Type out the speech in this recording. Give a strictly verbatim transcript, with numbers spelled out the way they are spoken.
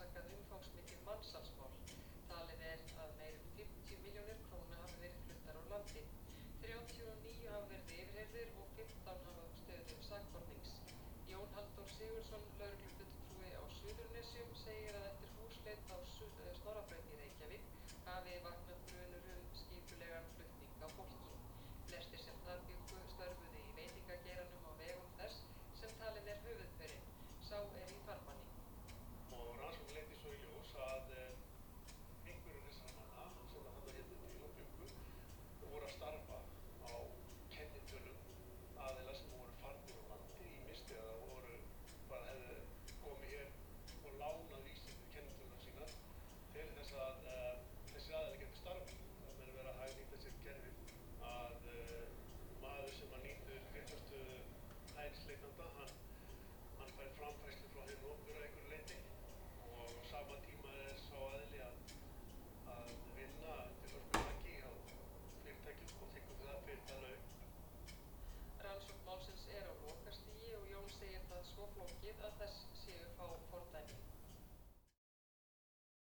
rannsakað umfangsmikið mansalsmál. Talið er að meira en fimmtíu milljónir króna hafi verið fluttar úr landi. þrjátíu og níu hafa verið yfirheyrðir og fimmtán hafa stöðu sakbornings. Jón Halldór Sigurðsson, lögreglufulltrúi á Suðurnesjum, segir að eftir húsleit á Snorrabraut í Reykjavík hafi vaknað grunur um skipulegan flutning á fólki. Flestir sem þar bjuggu störfuðu í veitingageiranum á vegum þess sem talinn er höfuðpaurinn. Sá er í farbanni. Og rannsókn leiddi svo í ljós að einhverjir þessara manna sem þarna hérna til og bjuggu voru að starfa á kennitölum aðila sem voru farnir úr landi ýmist eða voru bara hefðu komið hér og lánað vísindi kennitöluna sínar til þess að uh, þessi aðila geti starfað. Það er verið að hagnýta sér kerfið að uh, maður sem að nýtur réttarstöðu hælisleitanda, hann